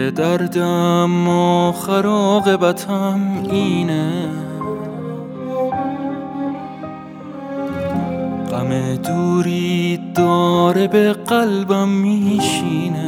دردم آخر عاقبتم اینه، غم دوری داره به قلبم میشینه.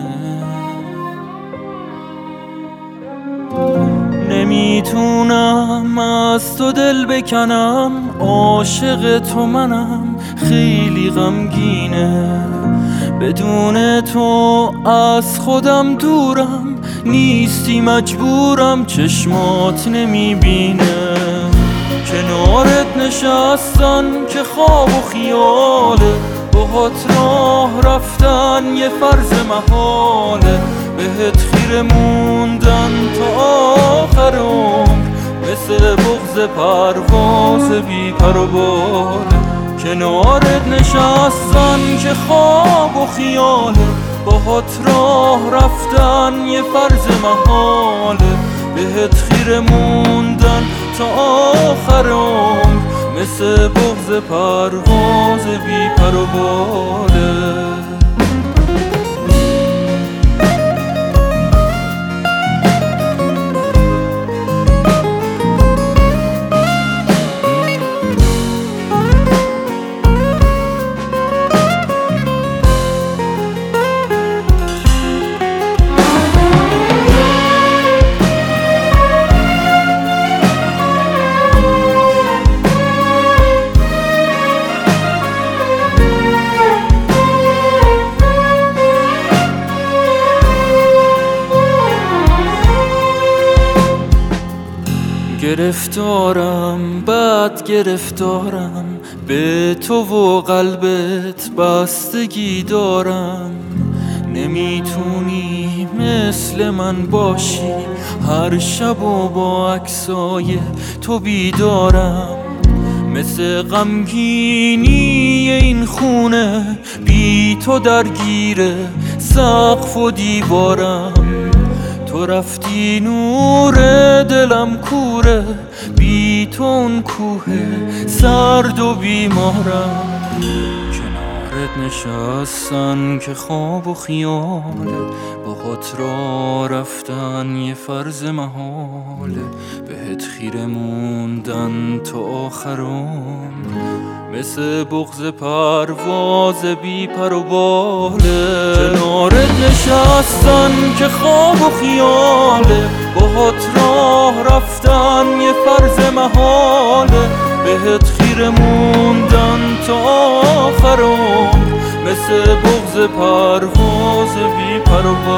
نمیتونم از تو دل بکنم، عاشق تو منم، خیلی غمگینه. بدون تو از خودم دورم، نیستی مجبورم، چشمات نمیبینه. کنارت نشستن که خواب و خیاله، باهات راه رفتن یه فرض محاله. بهت خیره موندن تا آخر عمر، مثل بغض پرواز بی پر و باله. کنارت نشستن که خواب و خیاله، باهات راه رفتن یه فرض محاله. بهت خیره موندن تا آخر عمر، مثل بغض پرواز بی پر و باله. گرفتارم بد گرفتارم، به تو و قلبت بستگی دارم. نمیتونی مثل من باشی، هر شب و با عکسای تو بیدارم. مثل غمگینی این خونه، بی تو درگیره سقف و دیوارم. تو رفتی نور دلم کوره، بی تو اون کوه سرد و بیمارم. کنارت نشستن که خواب و خیاله، باهات راه رفتن یه فرض محاله. بهت خیره موندن تا آخر عمر، مثل بغض پرواز بی پر و باله. کنارت نشستن که خواب و خیاله، باهات راه رفتن یه فرض محاله. بهت خیره موندن تا آخر عمر، مثل بغض پرواز بی پر و باله.